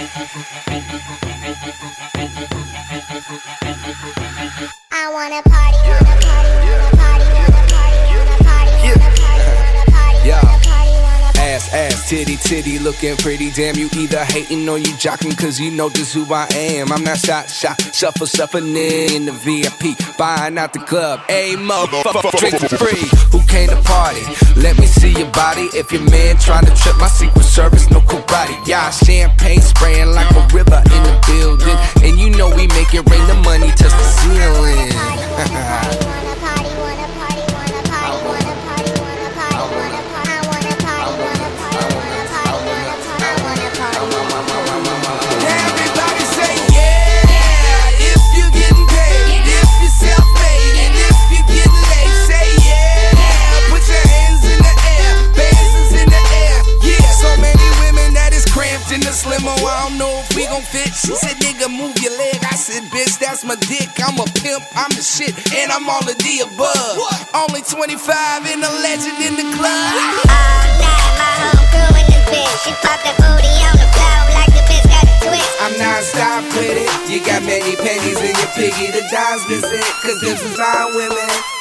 I wanna party, wanna party, wanna party, wanna party, wanna party, wanna party, wanna party, wanna party, wanna party. Ass, titty, titty, looking pretty. Damn, you either hating or you jocking, cause you know just who I am. I'm not shot, shuffling in the VIP, buying out the club. Ayy, motherfucker, drink for free. Who came to party? Let me see your body. If your man trying to trip my Secret Service, no karate. Y'all champagne spraying like a river in the building. And you know we make it rain, the money touch the ceiling. In the slimo, I don't know if we gon' fit. She said, nigga, move your leg. I said, bitch, that's my dick. I'm a pimp, I'm the shit, and I'm all of the above. Only 25 and a legend in the club. All night, my whole crew in this bitch. She pop that booty on the floor like the bitch got a twist. I'm non-stop with it. You got many pennies in your piggy. The dime's missing, cause this is my women.